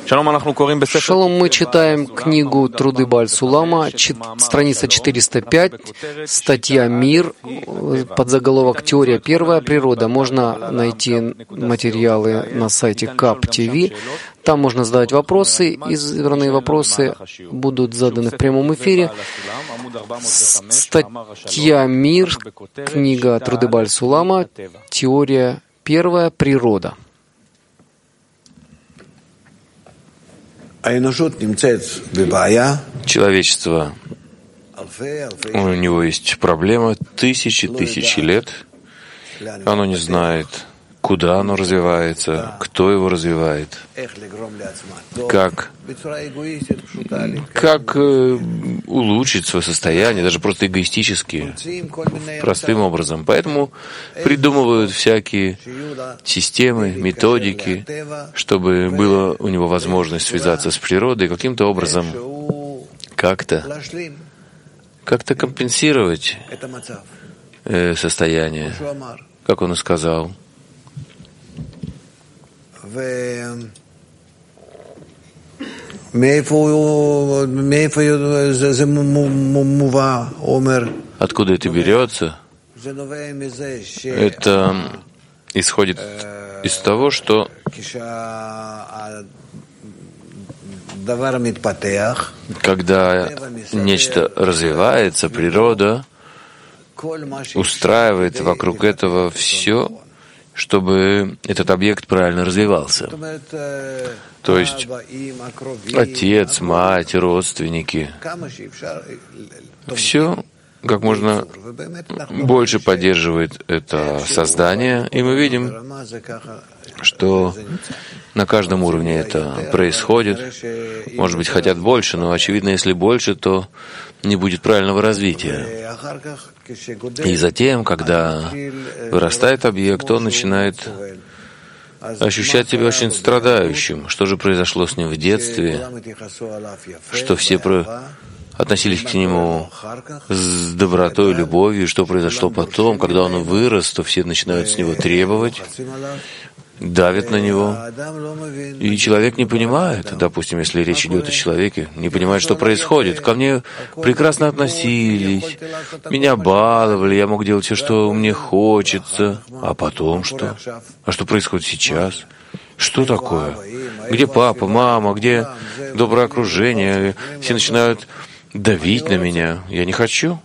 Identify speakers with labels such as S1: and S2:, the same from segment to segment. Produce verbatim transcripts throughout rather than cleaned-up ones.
S1: Шалом, мы читаем книгу «Труды Бааль-Сулама», страница четыреста пять, статья «Мир», подзаголовок «Теория первая. Природа». Можно найти материалы на сайте КАП-ТВ. Там можно задать вопросы. Избранные вопросы будут заданы в прямом эфире. Статья «Мир», книга «Труды Бааль-Сулама», «Теория первая. Природа».
S2: Человечество, у него есть проблема тысячи тысячи лет. Оно не знает, куда оно развивается, кто его развивает, как, как улучшить свое состояние, даже просто эгоистически, простым образом. Поэтому придумывают всякие системы, методики, чтобы была у него возможность связаться с природой, каким-то образом как-то, как-то компенсировать состояние, как он и сказал. Откуда это берется? Это исходит из того, что когда нечто развивается, природа устраивает вокруг этого все, чтобы этот объект правильно развивался. То есть отец, мать, родственники, все как можно больше поддерживает это создание, и мы видим, что на каждом уровне это происходит. Может быть, хотят больше, но, очевидно, если больше, то не будет правильного развития. И затем, когда вырастает объект, он начинает ощущать себя очень страдающим. Что же произошло с ним в детстве? Что все про... относились к нему с добротой, любовью. Что произошло потом, когда он вырос, то все начинают с него требовать, давят на него. И человек не понимает, допустим, если речь идет о человеке, не понимает, что происходит. Ко мне прекрасно относились, меня баловали, я мог делать все, что мне хочется. А потом что? А что происходит сейчас? Что такое? Где папа, мама, где доброе окружение? Все начинают давить на меня. Я не хочу.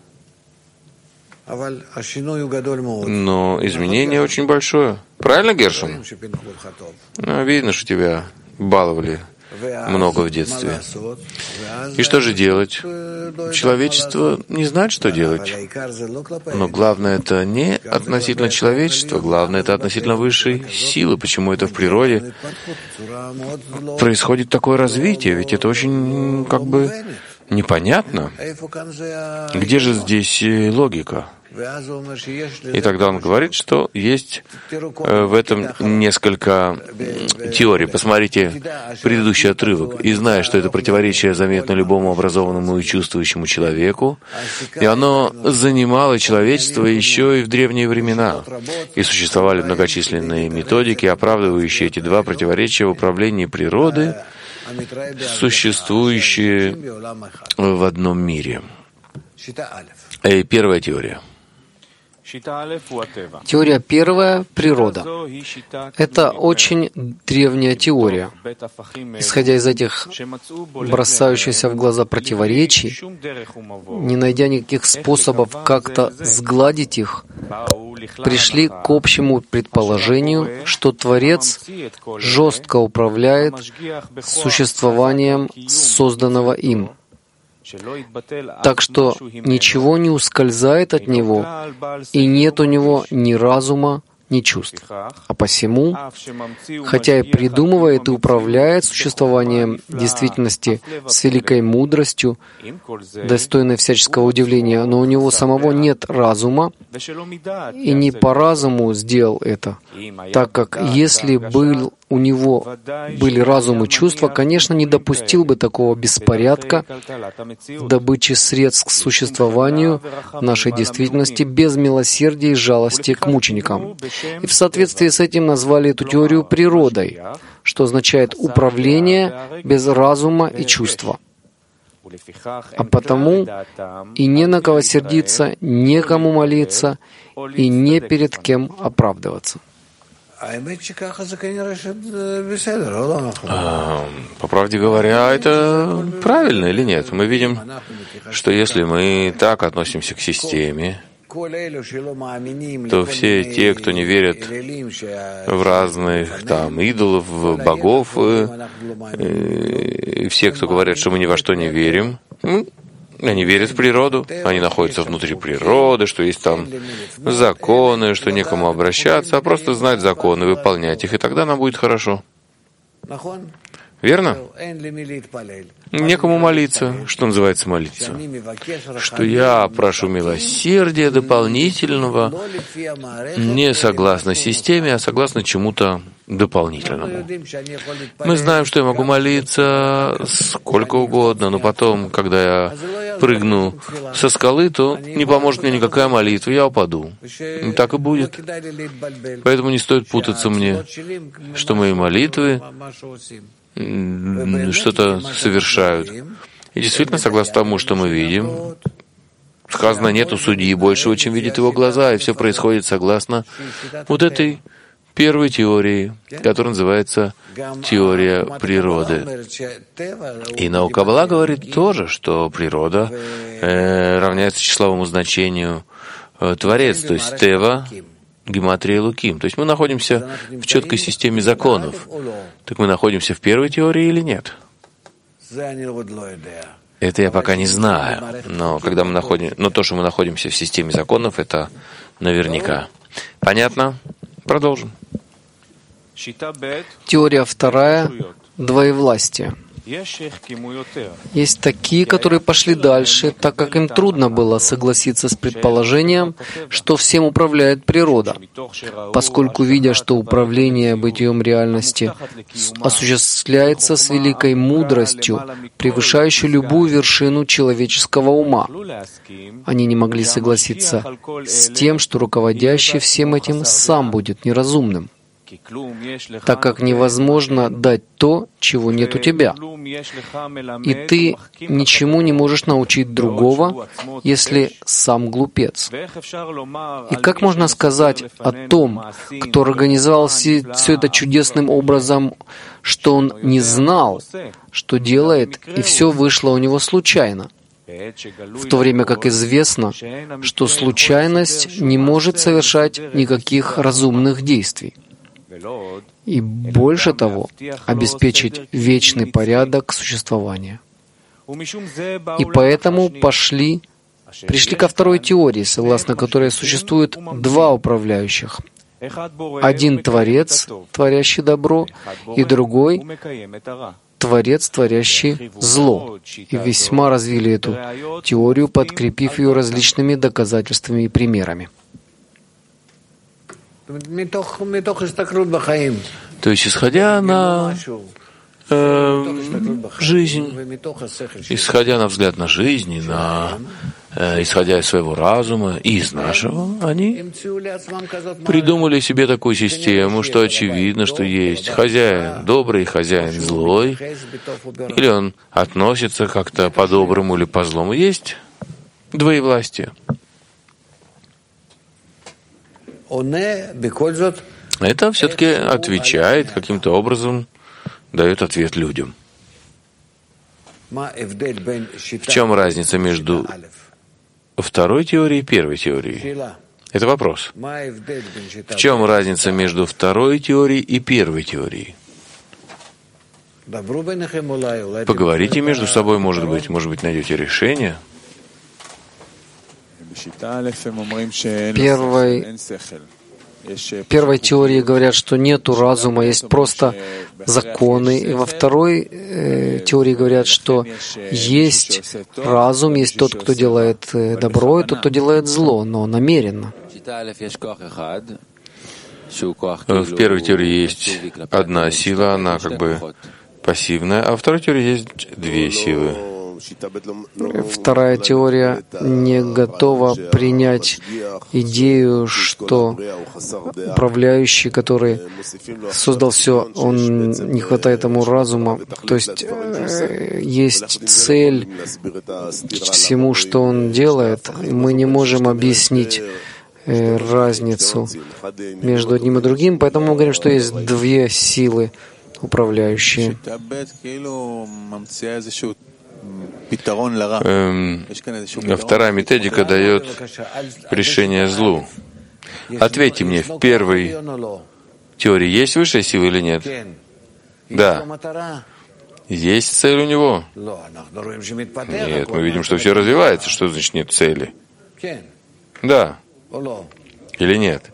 S2: Но изменение очень большое. Правильно, Гершон? Ну, видно, что тебя баловали много в детстве. И что же делать? Человечество не знает, что делать. Но главное это не относительно человечества, главное это относительно высшей силы. Почему это в природе происходит такое развитие? Ведь это очень как бы непонятно. Где же здесь логика? И тогда он говорит, что есть в этом несколько теорий. Посмотрите предыдущий отрывок. И зная, что это противоречие заметно любому образованному и чувствующему человеку, и оно занимало человечество еще и в древние времена. И существовали многочисленные методики, оправдывающие эти два противоречия в управлении природой, существующие в одном мире. И первая теория.
S1: Теория первая — природа. Это очень древняя теория. Исходя из этих бросающихся в глаза противоречий, не найдя никаких способов как-то сгладить их, пришли к общему предположению, что Творец жестко управляет существованием созданного им, так что ничего не ускользает от него, и нет у него ни разума, ни чувств. А посему, хотя и придумывает и управляет существованием действительности с великой мудростью, достойной всяческого удивления, но у него самого нет разума, и не по разуму сделал это, так как если был у него были разум и чувства, конечно, не допустил бы такого беспорядка в добыче средств к существованию нашей действительности без милосердия и жалости к мученикам. И в соответствии с этим назвали эту теорию природой, что означает управление без разума и чувства. А потому и не на кого сердиться, некому молиться и не перед кем оправдываться.
S2: А, по правде говоря, это правильно или нет? Мы видим, что если мы так относимся к системе, то все те, кто не верят в разных там идолов, богов, и, и все, кто говорят, что мы ни во что не верим, они верят в природу, они находятся внутри природы, что есть там законы, что некому обращаться, а просто знать законы, выполнять их, и тогда нам будет хорошо. Верно? Некому молиться. Что называется молиться? Что я прошу милосердия дополнительного, не согласно системе, а согласно чему-то дополнительному. Мы знаем, что я могу молиться сколько угодно, но потом, когда я прыгну со скалы, то не поможет мне никакая молитва, я упаду. И так и будет. Поэтому не стоит путаться мне, что мои молитвы что-то совершают. И действительно, согласно тому, что мы видим, сказано, нету судьи большего, чем видят его глаза, и все происходит согласно вот этой первой теории, которая называется теория природы. И наука Каббала говорит тоже, что природа э, равняется числовому значению э, Творец, то есть Тева, Гематрия Элоким. То есть мы находимся в четкой системе законов. Так мы находимся в первой теории или нет? Это я пока не знаю. Но когда мы находим, но то, что мы находимся в системе законов, это наверняка. Понятно? Продолжим.
S1: Теория вторая — двоевластие. Есть такие, которые пошли дальше, так как им трудно было согласиться с предположением, что всем управляет природа, поскольку, видя, что управление бытием реальности осуществляется с великой мудростью, превышающей любую вершину человеческого ума, они не могли согласиться с тем, что руководящий всем этим сам будет неразумным, так как невозможно дать то, чего нет у тебя. И ты ничему не можешь научить другого, если сам глупец. И как можно сказать о том, кто организовал все, все это чудесным образом, что он не знал, что делает, и все вышло у него случайно? В то время как известно, что случайность не может совершать никаких разумных действий. И больше того, обеспечить вечный порядок существования. И поэтому пошли, пришли ко второй теории, согласно которой существует два управляющих. Один Творец, творящий добро, и другой Творец, творящий зло. И весьма развили эту теорию, подкрепив ее различными доказательствами и примерами.
S2: То есть, исходя на э, жизнь, исходя на взгляд на жизнь, на, э, исходя из своего разума и из нашего, они придумали себе такую систему, что очевидно, что есть хозяин добрый, хозяин злой, или он относится как-то по-доброму или по-злому. Есть двоевластие. Это все-таки отвечает каким-то образом, дает ответ людям. В чем разница между второй теорией и первой теорией? Это вопрос. В чем разница между второй теорией и первой теорией? Поговорите между собой, может быть, может быть, найдете решение.
S1: Первой, первой теории говорят, что нету разума, есть просто законы. И во второй э, теории говорят, что есть разум, есть тот, кто делает добро, и тот, кто делает зло, но намеренно.
S2: В первой теории есть одна сила, она как бы пассивная, а во второй теории есть две силы.
S1: Вторая теория не готова принять идею, что управляющий, который создал все, он не хватает ему разума. То есть есть цель всему, что он делает. Мы не можем объяснить разницу между одним и другим, поэтому мы говорим, что есть две силы управляющие.
S2: Эм, вторая методика дает решение злу. Ответьте мне, в первой теории есть высшая сила или нет? Да. Есть цель у него? Нет, мы видим, что все развивается. Что значит нет цели? Да. Или нет?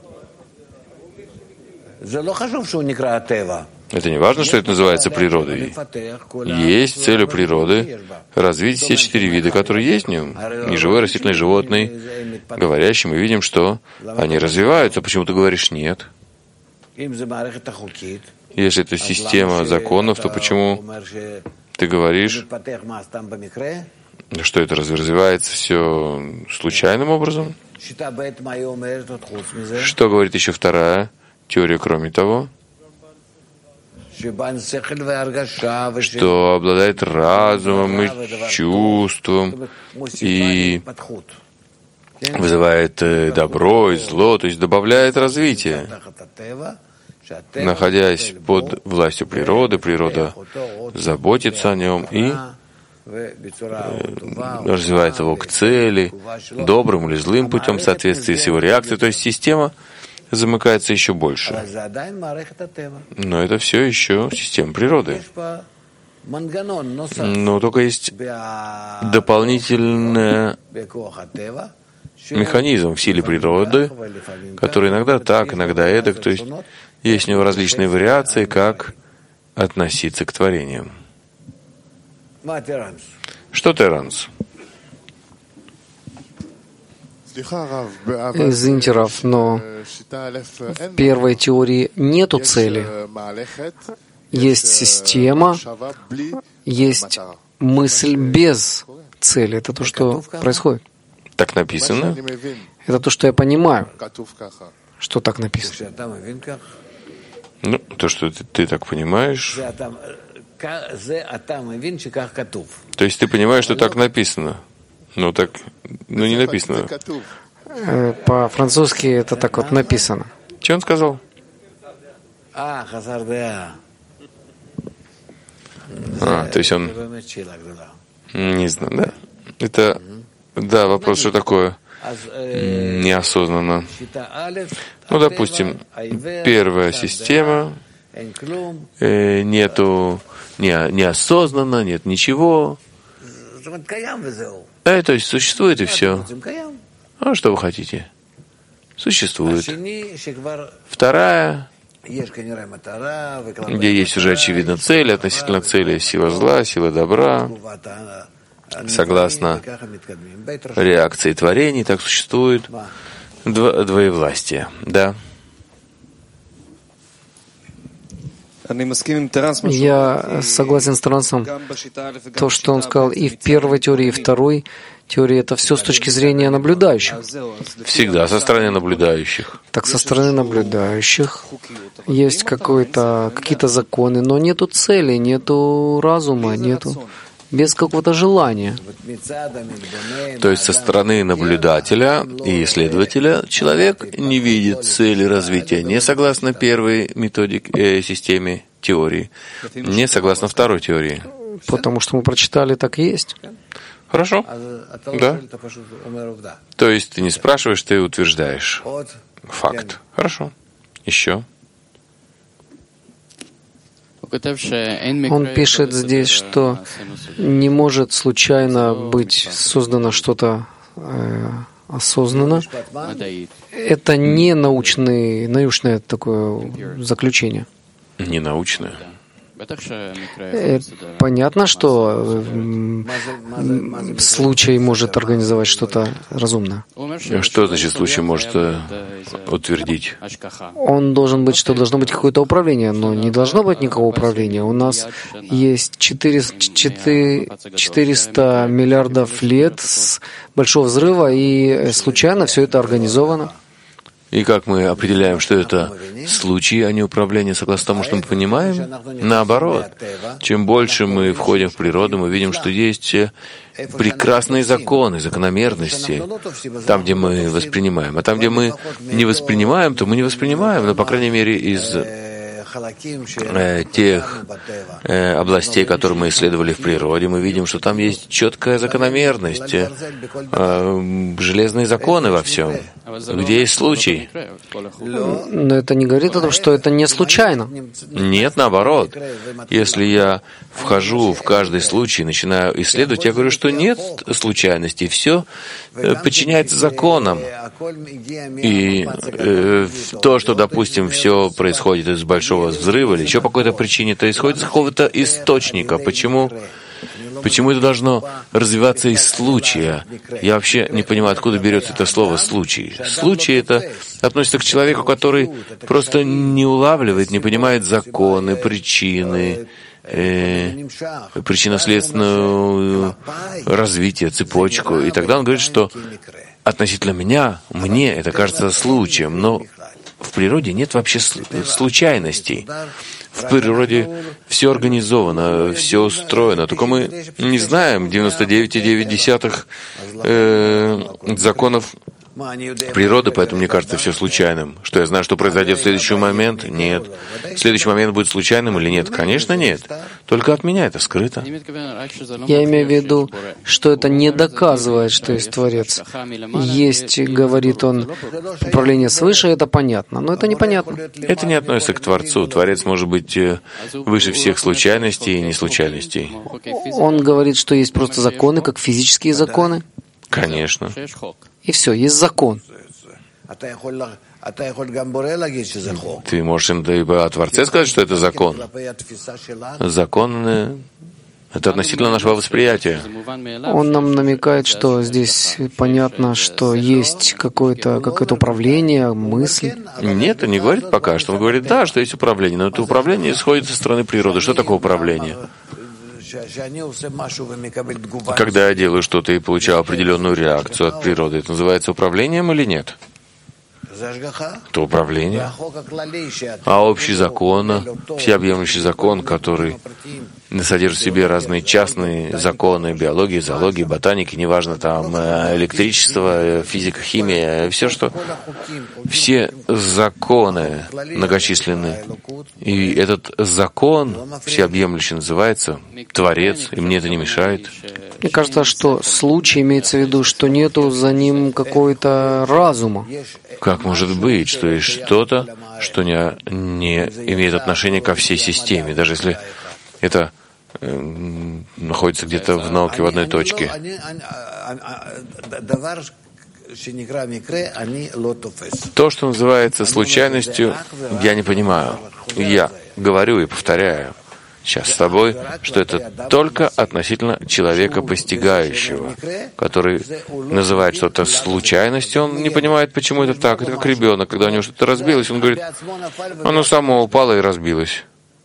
S2: Это не важно, что это называется природой. Есть цель у природы — развить все четыре вида, которые есть в нем. Неживой, растительный, животный, говорящий. Мы видим, что они развиваются. Почему ты говоришь «нет»? Если это система законов, то почему ты говоришь, что это развивается все случайным образом? Что говорит еще вторая теория, кроме того? Что обладает разумом и чувством и вызывает добро и зло, то есть добавляет развитие. Находясь под властью природы, природа заботится о нем и развивает его к цели, добрым или злым путем в соответствии с его реакцией. То есть система замыкается еще больше. Но это все еще система природы. Но только есть дополнительный механизм в силе природы, который иногда так, иногда эдак. То есть есть у него различные вариации, как относиться к творениям. Что Теранс?
S1: Извините, Рав, но в первой теории нету цели. Есть система, есть мысль без цели. Это то, что происходит.
S2: Так написано?
S1: Это то, что я понимаю, что так написано.
S2: Ну, то, что ты, ты так понимаешь. То есть ты понимаешь, что так написано. Ну так, ну не написано.
S1: По-французски это так вот написано.
S2: Что он сказал?
S1: А,
S2: то есть он не знаю, да? Это, да, вопрос, что такое неосознанно. Ну, допустим, первая система, э, нету не, неосознанно, нет ничего. Э, то есть существует и все. А что вы хотите? Существует. Вторая, где есть уже очевидно цель, относительно цели сила зла, сила добра, согласно реакции творений, так существует дво, двоевластие. Да.
S1: Я согласен с Терансом. То, что он сказал и в первой теории, и в второй теории, это все с точки зрения наблюдающих.
S2: Всегда со стороны наблюдающих.
S1: Так со стороны наблюдающих есть какой-то, какие-то законы, но нету цели, нету разума, нету без какого-то желания.
S2: То есть со стороны наблюдателя и исследователя человек не видит цели развития не согласно первой методике, э, системе теории, не согласно второй теории.
S1: Потому что мы прочитали, так и есть.
S2: Хорошо. Да. То есть ты не спрашиваешь, ты утверждаешь факт. Хорошо. Еще.
S1: Он пишет здесь, что не может случайно быть создано что-то э, осознанно. Это не научный, научное такое заключение.
S2: Не научное?
S1: Понятно, что случай может организовать что-то разумное.
S2: Что значит случай может утвердить?
S1: Он должен быть, что должно быть какое-то управление, но не должно быть никакого управления. У нас есть четыреста миллиардов лет с большого взрыва, и случайно все это организовано.
S2: И как мы определяем, что это случаи, а не управление, согласно тому, что мы понимаем? Наоборот, чем больше мы входим в природу, мы видим, что есть прекрасные законы, закономерности, там, где мы воспринимаем. А там, где мы не воспринимаем, то мы не воспринимаем, но, по крайней мере, из тех э, областей, которые мы исследовали в природе, мы видим, что там есть четкая закономерность, э, железные законы во всем, где есть случай.
S1: Но это не говорит о том, что это не случайно.
S2: Нет, наоборот. Если я вхожу в каждый случай, начинаю исследовать, я говорю, что нет случайностей, все подчиняется законам. И э, то, что, допустим, все происходит из большого взрыва или еще по какой-то причине, то исходит из какого-то источника. Почему? Почему это должно развиваться из случая? Я вообще не понимаю, откуда берется это слово «случай». Случай — это относится к человеку, который просто не улавливает, не понимает законы, причины, э, причинно-следственное развитие, цепочку. И тогда он говорит, что относительно меня, мне это кажется случаем, но в природе нет вообще случайностей. В природе все организовано, все устроено, только мы не знаем девяносто девять целых девять десятых э, законов природы, поэтому мне кажется все случайным. Что я знаю, что произойдет в следующий момент? Нет. Следующий момент будет случайным или нет? Конечно, нет. Только от меня это скрыто.
S1: Я имею в виду, что это не доказывает, что есть Творец. Есть, говорит он, управление свыше, это понятно, но это непонятно.
S2: Это не относится к Творцу. Творец может быть выше всех случайностей и неслучайностей.
S1: Он говорит, что есть просто законы, как физические законы.
S2: Конечно.
S1: И все, есть закон.
S2: Ты можешь им о Творце сказать, что это закон. Закон — это относительно нашего восприятия.
S1: Он нам намекает, что здесь понятно, что есть какое-то, какое-то управление, мысль.
S2: Нет, он не говорит пока что. Он говорит, да, что есть управление, но это управление исходит со стороны природы. Что такое управление? Когда я делаю что-то и получаю определенную реакцию от природы, это называется управлением или нет? Это управление. А общий закон, всеобъемлющий закон, который содержит в себе разные частные законы биологии, зоологии, ботаники, неважно, там электричество, физика, химия, все, что... Все законы многочисленны. И этот закон всеобъемлющий называется Творец, и мне это не мешает.
S1: Мне кажется, что случай имеется в виду, что нету за ним какого-то разума.
S2: Как может быть, что есть что-то, что не, не имеет отношения ко всей системе, даже если это э, находится где-то в науке в одной точке? То, что называется случайностью, я не понимаю. Я говорю и повторяю сейчас с тобой, что это только относительно человека постигающего, который называет что-то случайностью, он не понимает, почему это так. Это как ребенок, когда у него что-то разбилось, он говорит, оно само упало и разбилось.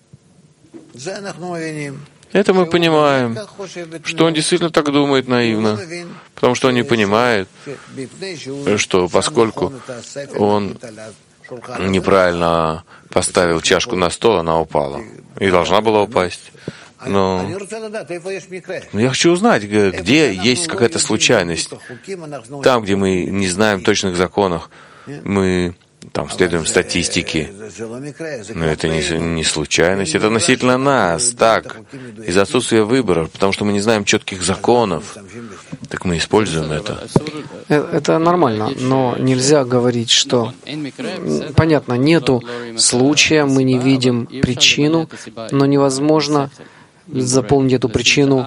S2: Это мы понимаем, что он действительно так думает наивно, потому что он не понимает, что поскольку он неправильно поставил чашку на стол, она упала. И должна была упасть. Но я хочу узнать, где есть какая-то случайность. Там, где мы не знаем точных законов, мы там следуем статистике. Но это не, не случайность, это относительно нас. Так, из-за отсутствия выбора, потому что мы не знаем четких законов, так мы используем это.
S1: Это нормально, но нельзя говорить, что... Понятно, нету случая, мы не видим причину, но невозможно заполнить эту причину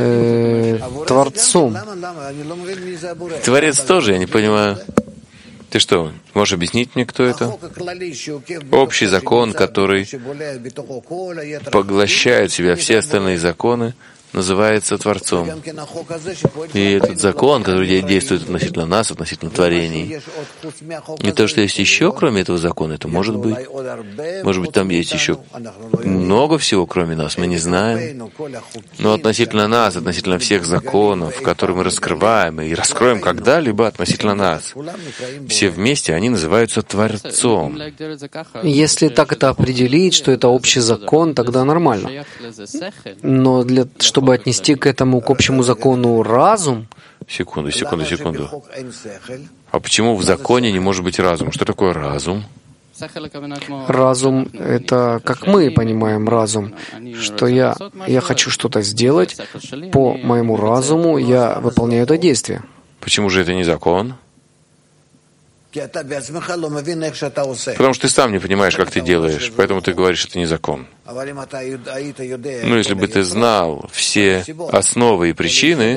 S1: э, Творцом.
S2: Творец тоже, я не понимаю. Ты что, можешь объяснить мне, кто это? Общий закон, который поглощает в себя все остальные законы, называется Творцом. И этот закон, который действует относительно нас, относительно творений, не то, что есть еще, кроме этого закона, это может быть. Может быть, там есть еще много всего, кроме нас, мы не знаем. Но относительно нас, относительно всех законов, которые мы раскрываем и раскроем когда-либо относительно нас, все вместе, они называются Творцом.
S1: Если так это определить, что это общий закон, тогда нормально. Но для, чтобы Чтобы отнести к этому, к общему закону разум.
S2: Секунду, секунду, секунду. А почему в законе не может быть разум? Что такое разум?
S1: Разум — это, как мы понимаем разум, что я, я хочу что-то сделать, по моему разуму я выполняю это действие.
S2: Почему же это не закон? Потому что ты сам не понимаешь, как ты делаешь, поэтому ты говоришь, это не закон. Но если бы ты знал все основы и причины,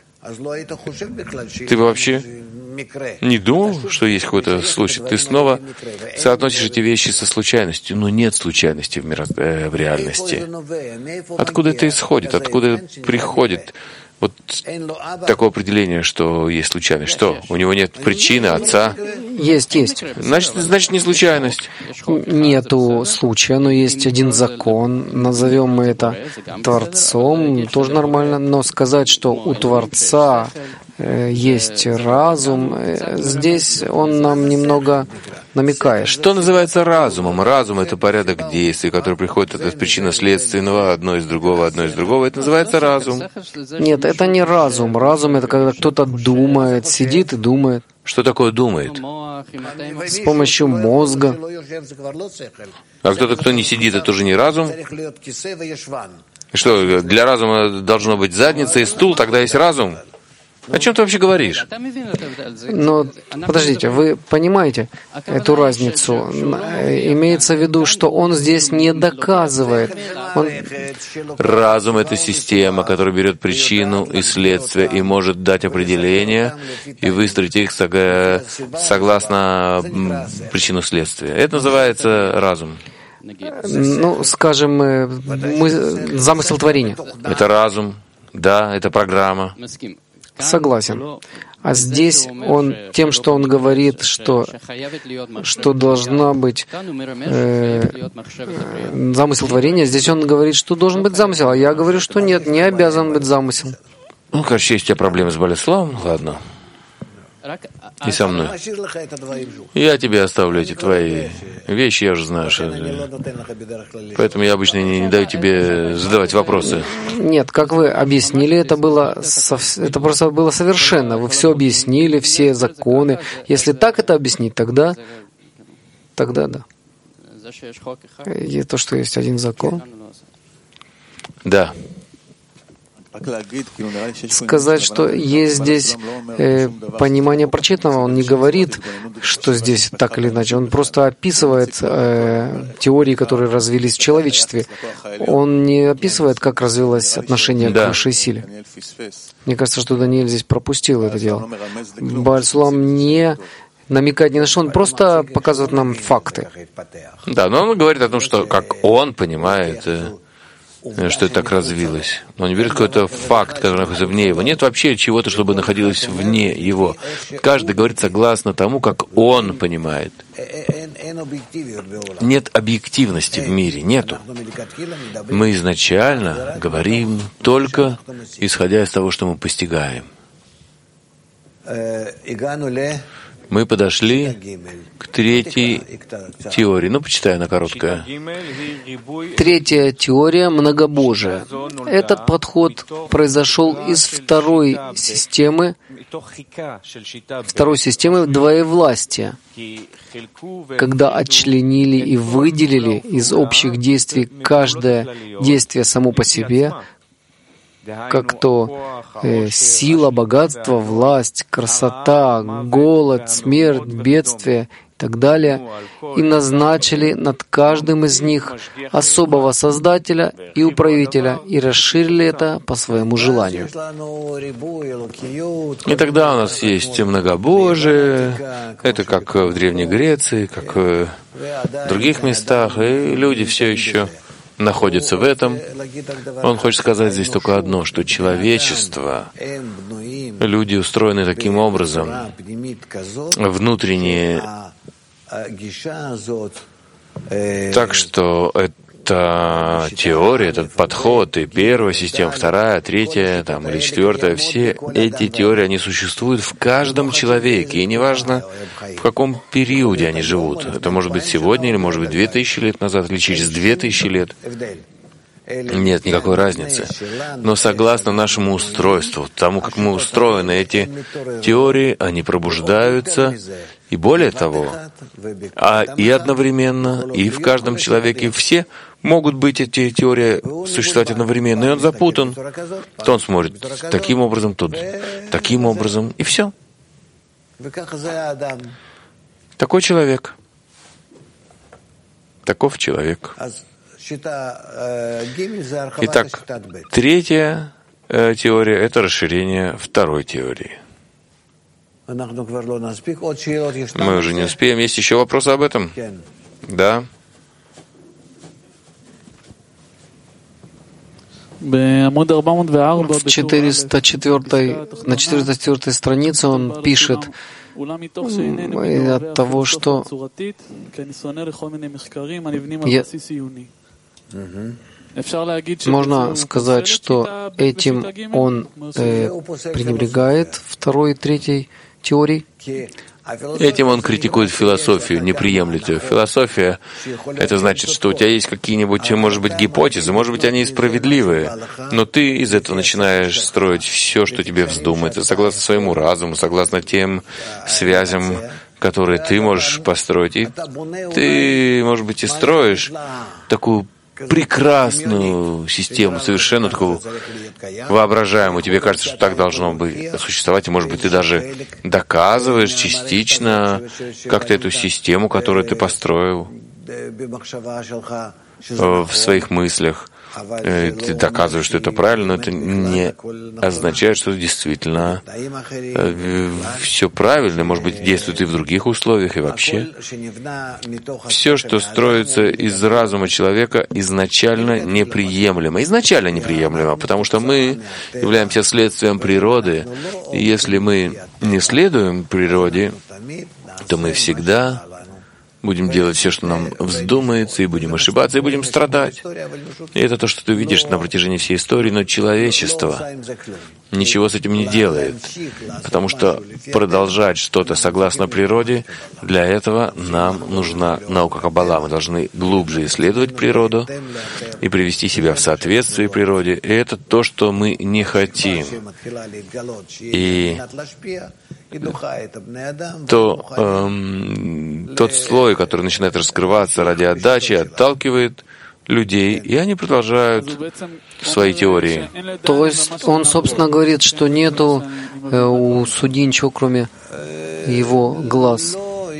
S2: ты бы вообще не думал, что есть какой-то случай. Ты снова соотносишь эти вещи со случайностью, но нет случайности в, миро... э, в реальности. Откуда это исходит? Откуда приходит вот такое определение, что есть случайность? Что? У него нет причины, отца?
S1: Есть, есть.
S2: Значит, значит, не случайность.
S1: Нету случая, но есть один закон. Назовем мы это Творцом, тоже нормально. Но сказать, что у Творца э, есть разум, э, здесь он нам немного намекает.
S2: Что называется разумом? Разум — это порядок действий, который приходит от причинно-следственного, одно из другого, одно из другого. Это называется разум.
S1: Нет, это не разум. Разум — это когда кто-то думает, сидит и думает.
S2: Что такое думает?
S1: С помощью мозга.
S2: А кто-то, кто не сидит, это тоже не разум? Что, для разума должно быть задница и стул, тогда есть разум? О чем ты вообще говоришь?
S1: Но, подождите, вы понимаете эту разницу? Имеется в виду, что он здесь не доказывает. Он...
S2: Разум — это система, которая берет причину и следствие и может дать определение и выстроить их согласно причину следствия. Это называется разум.
S1: Ну, скажем, мы... замысел творения.
S2: Это разум, да, это программа.
S1: Согласен. А здесь он тем, что он говорит, что, что должна быть э, замысел творения, здесь он говорит, что должен быть замысел, а я говорю, что нет, не обязан быть замысел.
S2: Ну, короче, есть у тебя проблемы с Болеславом, ладно. И со мной. Я тебе оставлю эти твои вещи, я уже знаю, что... Поэтому я обычно не, не даю тебе задавать вопросы.
S1: Нет, как вы объяснили, это было, это просто было совершенно. Вы все объяснили, все законы. Если так это объяснить, тогда, тогда да. И то, что есть один закон.
S2: Да.
S1: Сказать, что есть здесь э, понимание прочитанного, он не говорит, что здесь так или иначе. Он просто описывает э, теории, которые развились в человечестве. Он не описывает, как развилось отношение да. к высшей силе. Мне кажется, что Даниэль здесь пропустил это дело. Бааль Сулам не намекает ни на что, он просто показывает нам факты.
S2: Да, но он говорит о том, что как он понимает, что это так развилось. Он не берет какой-то факт, который находится вне его. Нет вообще чего-то, чтобы находилось вне его. Каждый говорит согласно тому, как он понимает. Нет объективности в мире, нету. Мы изначально говорим только исходя из того, что мы постигаем. Мы подошли к третьей теории. Ну, почитай, она короткая.
S1: Третья теория — многобожие. Этот подход произошел из второй системы, второй системы двоевластия, когда отчленили и выделили из общих действий каждое действие само по себе, как то э, сила, богатство, власть, красота, голод, смерть, бедствие так далее, и назначили над каждым из них особого создателя и управителя, и расширили это по своему желанию.
S2: И тогда у нас есть многобожие, это как в Древней Греции, как в других местах, и люди все еще находятся в этом. Он хочет сказать здесь только одно, что человечество, люди устроены таким образом, внутренне, так что эта теория, этот подход, и первая система, вторая, третья, там, или четвертая, все эти теории, они существуют в каждом человеке, и неважно, в каком периоде они живут. Это может быть сегодня, или может быть две тысячи лет назад, или через две тысячи лет. Нет никакой разницы. Но согласно нашему устройству, тому, как мы устроены, эти теории, они пробуждаются, и более того, а и одновременно, и в каждом человеке все могут быть эти теории существовать одновременно, и он запутан. То он смотрит таким образом, тут таким образом, и все. Такой человек. Таков человек. Итак, третья э, теория — это расширение второй теории. Мы уже не успеем. Есть еще вопросы об этом? Да.
S1: В четыреста четвёртой, на четыреста четвёртой странице он пишет, от того, что я... Можно сказать, что этим он э, пренебрегает второй и третьей теорией.
S2: Этим он критикует философию, не приемлет ее. Философия — это значит, что у тебя есть какие-нибудь, может быть, гипотезы, может быть, они справедливые, но ты из этого начинаешь строить все, что тебе вздумается, согласно своему разуму, согласно тем связям, которые ты можешь построить. И ты, может быть, и строишь такую прекрасную систему, совершенно такую воображаемую. Тебе кажется, что так должно быть существовать, и, может быть, ты даже доказываешь частично как-то эту систему, которую ты построил в своих мыслях. Ты доказываешь, что это правильно, но это не означает, что действительно все правильно. Может быть, действует и в других условиях, и вообще. Все, что строится из разума человека, изначально неприемлемо. Изначально неприемлемо, потому что мы являемся следствием природы. И если мы не следуем природе, то мы всегда будем делать все, что нам вздумается, и будем ошибаться, и будем страдать. И это то, что ты видишь на протяжении всей истории, но человечество ничего с этим не делает, потому что продолжать что-то согласно природе, для этого нам нужна наука Каббала. Мы должны глубже исследовать природу и привести себя в соответствие природе. И это то, что мы не хотим. И то эм, тот слой, который начинает раскрываться ради отдачи, отталкивает людей, и они продолжают свои теории.
S1: То есть он, собственно, говорит, что нету э, у судьи ничего, кроме его глаз.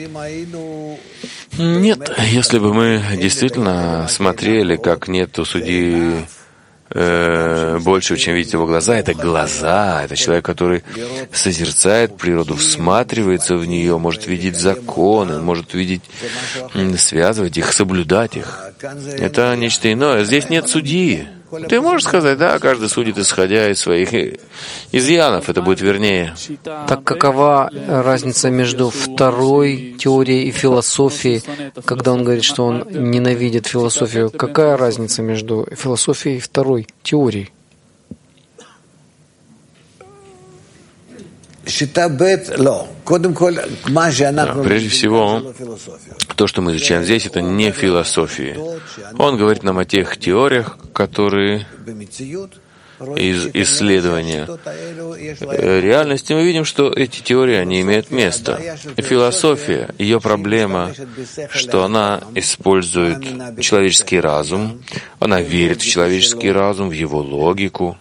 S2: Нет, если бы мы действительно смотрели, как нет у судьи э, большего, чем видят его глаза, это глаза, это человек, который созерцает природу, всматривается в нее, может видеть законы, может видеть, связывать их, соблюдать их. Это нечто иное. Здесь нет судьи. Ты можешь сказать, да, каждый судит, исходя из своих изъянов, это будет вернее.
S1: Так какова разница между второй теорией и философией, когда он говорит, что он ненавидит философию? Какая разница между философией и второй теорией?
S2: Да, прежде всего, то, что мы изучаем здесь, это не философия. Он говорит нам о тех теориях, которые из исследования реальности мы видим, что эти теории, они имеют место. И философия, ее проблема, что она использует человеческий разум, она верит в человеческий разум, в его логику,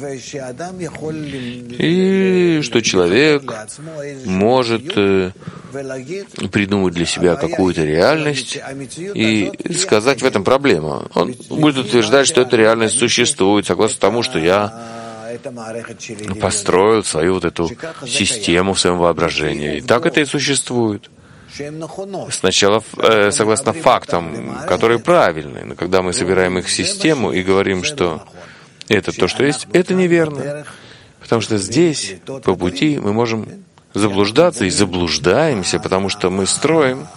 S2: и что человек может придумать для себя какую-то реальность и сказать в этом проблема. Он будет утверждать, что эта реальность существует, согласно тому, что я построил свою вот эту систему в своем воображении. И так это и существует. Сначала э, согласно фактам, которые правильны, но когда мы собираем их в систему и говорим, что это то, что есть, это неверно. Потому что здесь, по пути, мы можем заблуждаться и заблуждаемся, потому что мы строим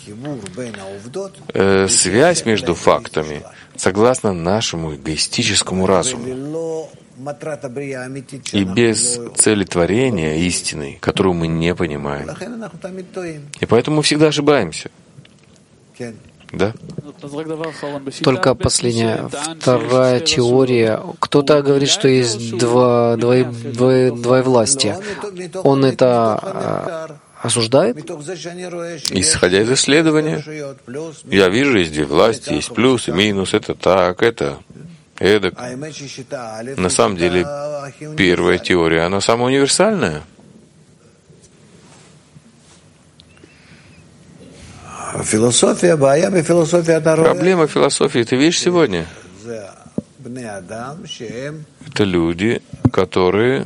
S2: э, связь между фактами согласно нашему эгоистическому разуму и без цели творения истины, которую мы не понимаем. И поэтому мы всегда ошибаемся. Да?
S1: Только последняя, вторая теория. Кто-то говорит, что есть два, два, два, два власти. Он это осуждает?
S2: Исходя из исследования, я вижу, есть две власти, есть плюс и минус, это так, это эдак. На самом деле, первая теория, она самая универсальная. Проблема философии — это вещь сегодня. Это люди, которые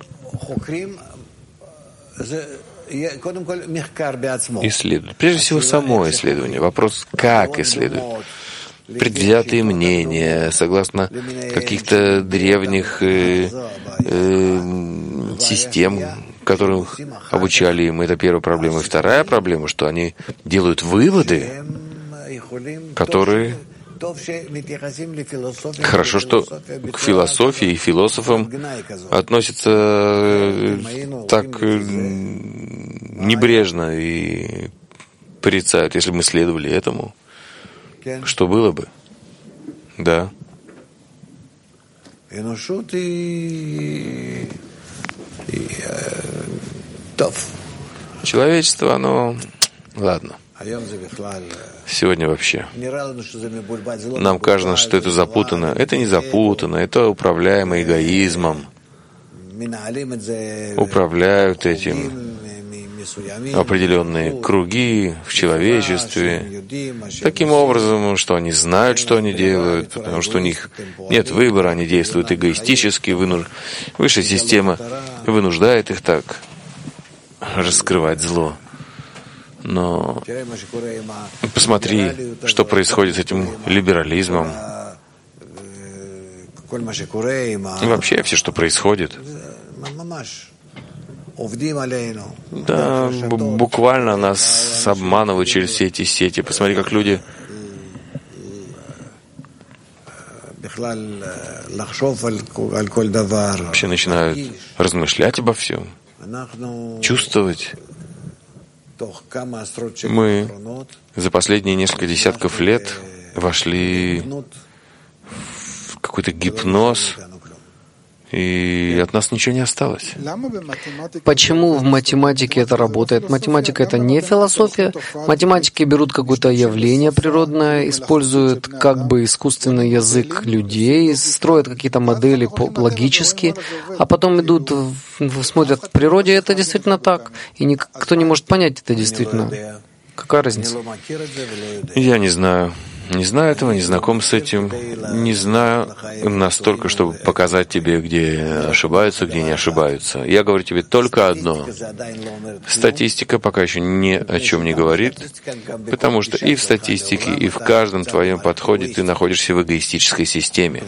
S2: исследуют. Прежде всего, само исследование. Вопрос, как исследуют. Предвзятые мнения, согласно каких-то древних э, э, систем, которых обучали им. Это первая проблема. И вторая проблема, что они делают выводы, которые... Хорошо, что к философии и философам относятся так небрежно и порицают, если бы мы следовали этому. Что было бы? Да. Человечество, оно... Ладно. Сегодня вообще. Нам кажется, что это запутано. Это не запутано, это управляемо эгоизмом. Управляют этим определенные круги в человечестве таким образом, что они знают, что они делают, потому что у них нет выбора, они действуют эгоистически, вынуж... высшая система вынуждает их так раскрывать зло. Но посмотри, что происходит с этим либерализмом. И вообще все, что происходит. Да, буквально нас обманывают через все эти сети. Посмотри, как люди вообще начинают размышлять обо всем, чувствовать. Мы за последние несколько десятков лет вошли в какой-то гипноз, и от нас ничего не осталось.
S1: Почему в математике это работает? Математика — это не философия. Математики берут какое-то явление природное, используют как бы искусственный язык людей, строят какие-то модели логические, а потом идут, смотрят в природе, это действительно так. И никто не может понять это действительно. Какая разница?
S2: Я не знаю. Не знаю этого, не знаком с этим, не знаю настолько, чтобы показать тебе, где ошибаются, где не ошибаются. Я говорю тебе только одно. Статистика пока еще ни о чем не говорит, потому что и в статистике, и в каждом твоем подходе ты находишься в эгоистической системе.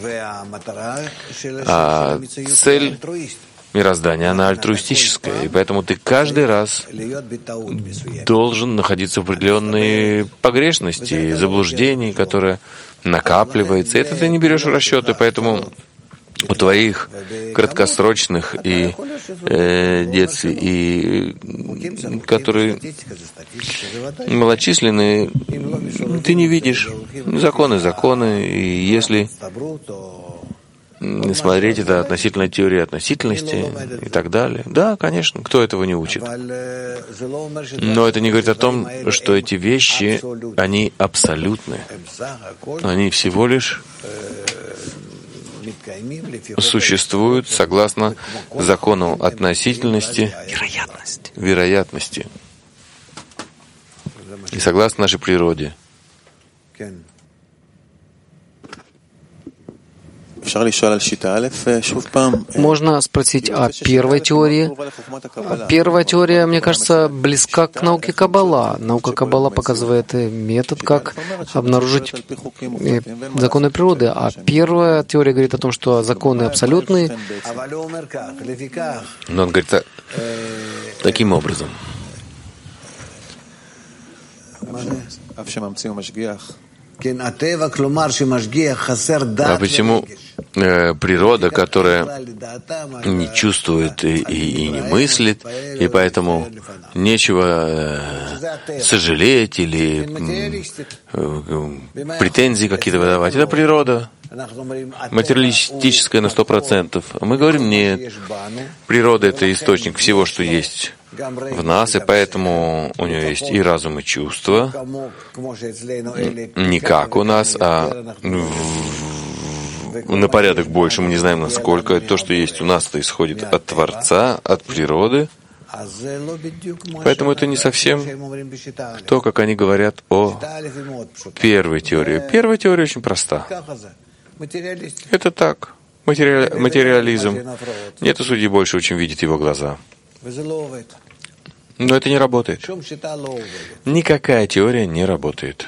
S2: А цель мироздания, она альтруистическая, и поэтому ты каждый раз должен находиться в определенной погрешности, заблуждении, которое накапливается. Это ты не берешь в расчет, и поэтому у твоих краткосрочных и э, детстве, и которые малочисленные, ты не видишь. Законы, законы, и если смотреть это относительно теории относительности и так далее. Да, конечно, кто этого не учит. Но это не говорит о том, что эти вещи, они абсолютны. Они всего лишь существуют согласно закону относительности, вероятности. вероятности. и согласно нашей природе.
S1: Можно спросить о первой теории. Первая теория, мне кажется, близка к науке Каббала. Наука Каббала показывает метод, как обнаружить законы природы. А первая теория говорит о том, что законы абсолютные.
S2: Но он говорит таким образом. А почему э, природа, которая не чувствует и, и, и не мыслит, и поэтому нечего э, сожалеть или э, претензии какие-то выдавать? Это природа материалистическая на сто процентов. А мы говорим, нет, природа — это источник всего, что есть в нас, и поэтому у нее есть и разум, и чувства, не как у нас, а на порядок больше. Мы не знаем, насколько. То, что есть у нас, это исходит от Творца, от природы. Поэтому это не совсем то, как они говорят о первой теории. Первая теория очень проста. Это так, матери... материализм. Нету судьи больше, чем видит его глаза. Но это не работает. Никакая теория не работает.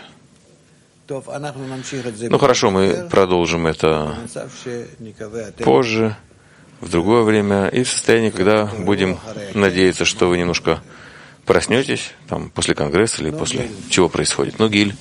S2: Ну хорошо, мы продолжим это позже, в другое время, и в состоянии, когда будем надеяться, что вы немножко проснетесь, там, после конгресса или после чего происходит. Ну, Гиль.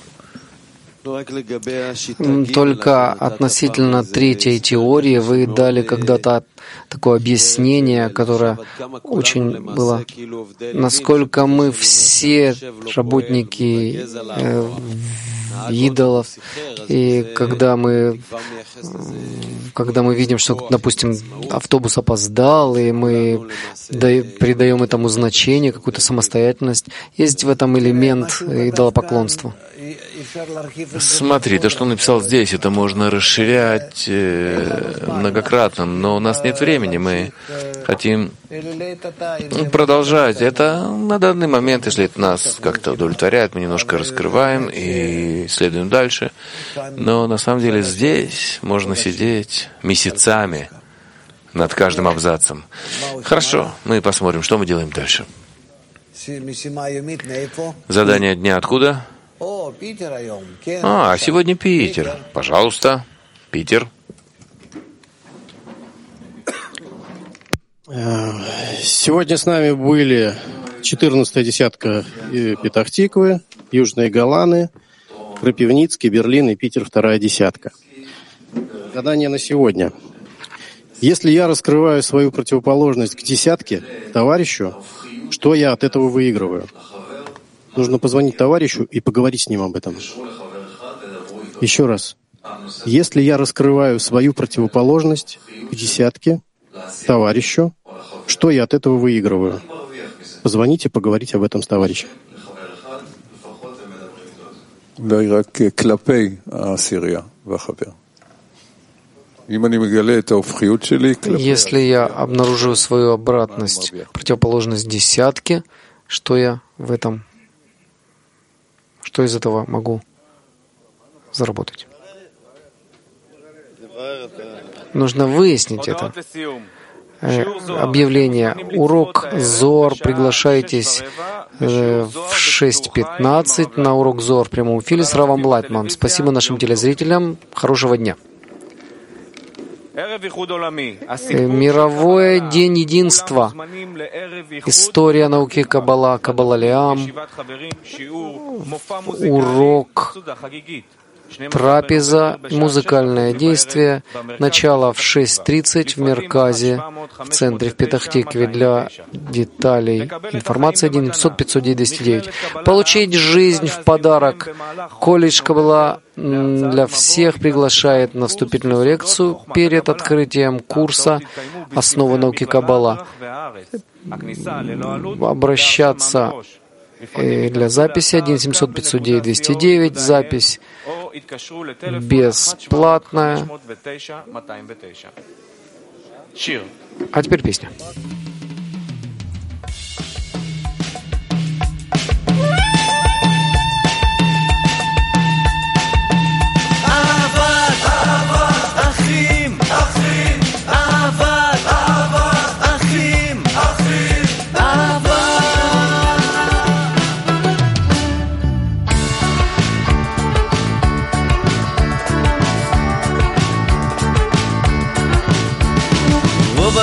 S1: Только относительно третьей теории вы дали когда-то такое объяснение, которое очень было, насколько мы все работники э, идолов, и когда мы, когда мы видим, что, допустим, автобус опоздал, и мы придаем этому значение, какую-то самостоятельность, есть в этом элемент идолопоклонства.
S2: Смотри, то, что он написал здесь, это можно расширять э, многократно, но у нас нет времени, мы хотим продолжать. Это на данный момент, если это нас как-то удовлетворяет, мы немножко раскрываем и следуем дальше. Но на самом деле здесь можно сидеть месяцами над каждым абзацем. Хорошо, мы посмотрим, что мы делаем дальше. Задание дня откуда? А, сегодня Питер. Пожалуйста, Питер.
S3: Сегодня с нами были четырнадцатая десятка Петах-Тиквы, Южные Голаны, Крапивницкий, Берлин и Питер, вторая десятка. Задание на сегодня. Если я раскрываю свою противоположность к десятке, товарищу, что я от этого выигрываю? Нужно позвонить товарищу и поговорить с ним об этом. Еще раз. Если я раскрываю свою противоположность к десятке, товарищу, что я от этого выигрываю? Позвоните, поговорить об этом с товарищем.
S1: Если я обнаружу свою обратность, противоположность десятке, что я в этом, что из этого могу заработать? Нужно выяснить это. Объявление. Урок Зор. Приглашайтесь в шесть пятнадцать на урок Зор в прямом эфире с Равом Лайтманом. Спасибо нашим телезрителям. Хорошего дня. Мировой день единства. История науки Каббала, Каббала Леам. Урок. Трапеза, музыкальное действие. Начало в шесть тридцать в Мерказе, в центре в Петах-Тикве. Для деталей информация один семьсот пятьсот девять двести девять. Получить жизнь в подарок. Колледж Каббала для всех приглашает на вступительную лекцию перед открытием курса «Основы науки Каббала». Обращаться для записи один семьсот пятьсот девять двести девять. Запись бесплатная. А теперь песня.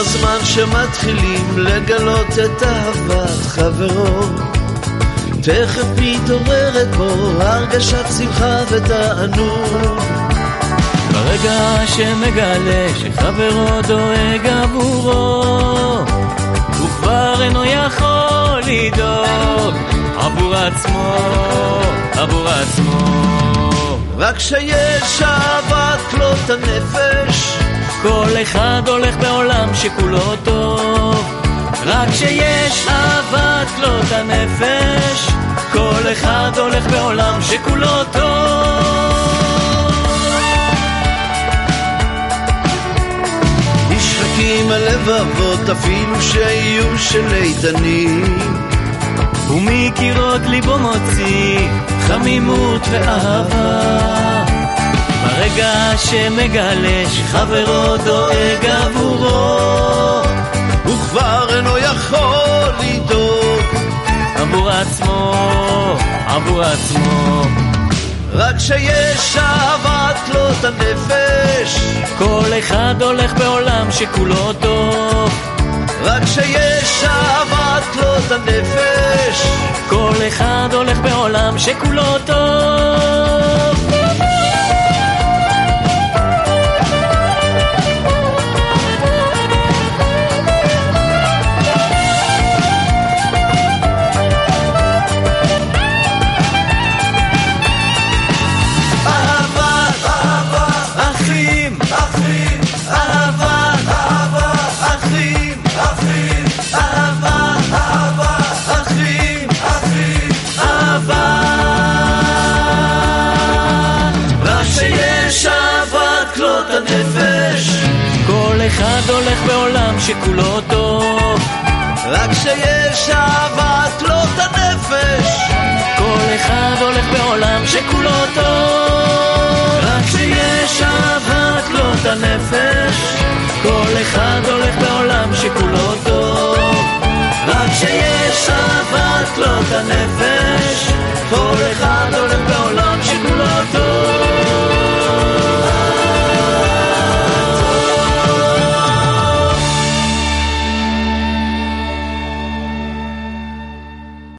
S4: הזמן שמתחילים לגלות את אהבת חברו, תכף מתעוררת בו הרגשת שמחה ותענוג.
S5: ברגע שמגלה שחברו דואג עבורו, הוא כבר אינו יכול לדאוג עבור עצמו, עבור עצמו.
S4: רק שיש אהבת כלות הנפש,
S5: כל אחד הולך בעולם שכולו טוב. רק שיש אהבת כלות הנפש, כל אחד הולך בעולם שכולו טוב.
S4: נשחקים הלבבות אפילו שיהיו של איתנים,
S5: ומקירות ליבו מוציא חמימות ואהבה. ברגע שמגלה שחברו דואג עבורו,
S4: הוא כבר אינו יכול לדאוג
S5: עבור עצמו, עבור עצמו.
S4: רק שיש אהבת כלות הנפש,
S5: כל אחד הולך בעולם שכולו טוב.
S4: רק שיש אהבת כלות הנפש,
S5: כל אחד הולך בעולם שכולו טוב. כל אחד הולך בעולם שכולו טוב.
S4: רק שיש אהבת כלות הנפש,
S5: כל אחד הולך בעולם שכולו טוב.
S4: רק שיש אהבת כלות הנפש,
S5: כל אחד הולך בעולם שכולו טוב.
S4: רק שיש אהבת כלות הנפש,